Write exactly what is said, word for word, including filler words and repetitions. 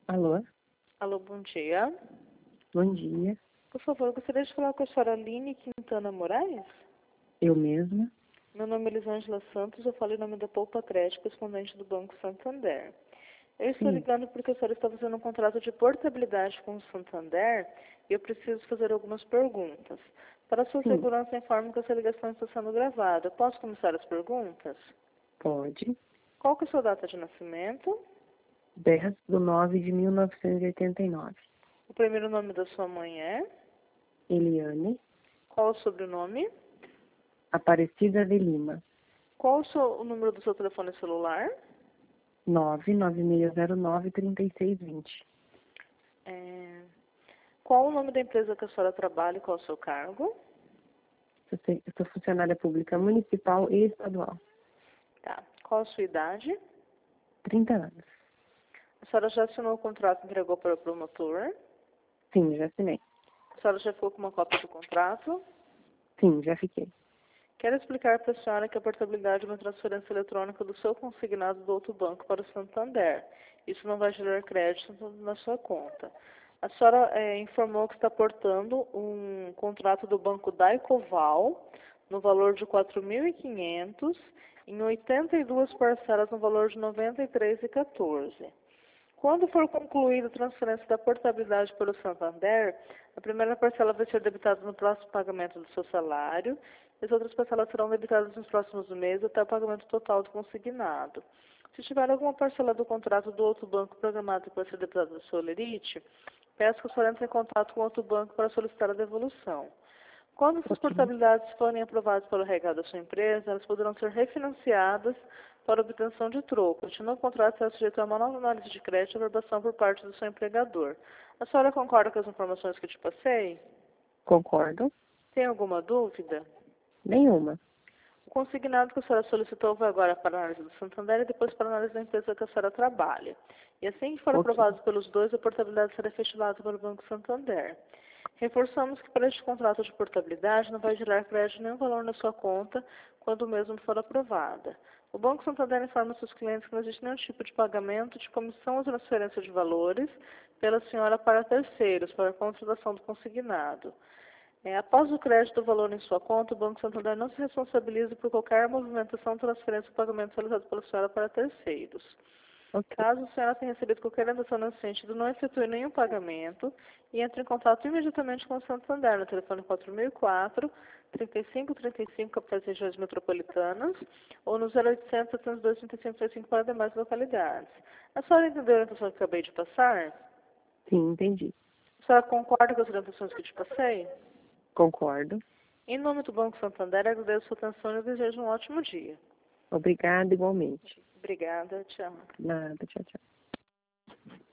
Alô, Alô, bom dia. bom dia. Por favor, eu gostaria de falar com a senhora Aline Quintana Moraes. Eu mesma? Meu nome é Elisângela Santos, eu falo em nome da Poupa Crédito, correspondente do Banco Santander. Eu estou Sim. ligando porque a senhora está fazendo um contrato de portabilidade com o Santander e eu preciso fazer algumas perguntas. Para sua Sim, segurança, informo que essa ligação está sendo gravada. Posso começar as perguntas? pode. Qual que é a sua data de nascimento? dez de nove de mil novecentos e oitenta e nove. O primeiro nome da sua mãe é? Eliane Qual o sobrenome? Aparecida de Lima. Qual o, seu- o número do seu telefone celular? nove nove seis zero nove, três seis dois zero. É, Qual o nome da empresa que a senhora trabalha e qual o seu cargo? Eu sou eu sou funcionária pública municipal e estadual. Tá. Qual a sua idade? trinta anos. A senhora já assinou o contrato e entregou para o promotor? Sim, já assinei. A senhora já ficou com uma cópia do contrato? Sim, já fiquei. Quero explicar para a senhora que a portabilidade é uma transferência eletrônica do seu consignado do outro banco para o Santander. Isso não vai gerar crédito na sua conta. A senhora é, informou que está portando um contrato do banco Daicoval no valor de quatro mil e quinhentos em oitenta e duas parcelas no valor de noventa e três reais e quatorze centavos. Quando for concluída a transferência da portabilidade para o Santander, a primeira parcela vai ser debitada no próximo pagamento do seu salário, e as outras parcelas serão debitadas nos próximos meses até o pagamento total do consignado. Se tiver alguma parcela do contrato do outro banco programado para ser debitada do seu lerite, peço que a senhora entre em contato com outro banco para solicitar a devolução. Quando essas Ok. portabilidades forem aprovadas pelo R H da sua empresa, elas poderão ser refinanciadas para obtenção de troco. Este novo contrato será sujeito a uma nova análise de crédito e aprovação por parte do seu empregador. A senhora concorda com as informações que eu te passei? Concordo? Tem alguma dúvida? Nenhuma. O consignado que a senhora solicitou vai agora para a análise do Santander e depois para a análise da empresa que a senhora trabalha. E assim que for Ok. aprovado pelos dois, a portabilidade será efetivada pelo Banco Santander. Reforçamos que para este contrato de portabilidade não vai gerar crédito nenhum valor na sua conta quando o mesmo for aprovada. O Banco Santander informa seus clientes que não existe nenhum tipo de pagamento de comissão ou transferência de valores pela senhora para terceiros, para a contratação do consignado. É, após o crédito do valor em sua conta, o Banco Santander não se responsabiliza por qualquer movimentação, transferência ou pagamento realizado pela senhora para terceiros. Ok. Caso a senhora tenha recebido qualquer orientação nesse sentido, não efetue nenhum pagamento e entre em contato imediatamente com o Santander no telefone quatro mil e quatro, trinta e cinco, trinta e cinco, capitais e regiões metropolitanas, ou no zero oitocentos, setecentos e dois, trinta e cinco, trinta e cinco para demais localidades. A senhora entendeu a orientação que acabei de passar? Sim, entendi. A senhora concorda com as orientações que eu te passei? Concordo. Em nome do Banco Santander, agradeço a sua atenção e desejo um ótimo dia. Obrigada igualmente. Obrigada, tchau. Nada, tchau, tchau.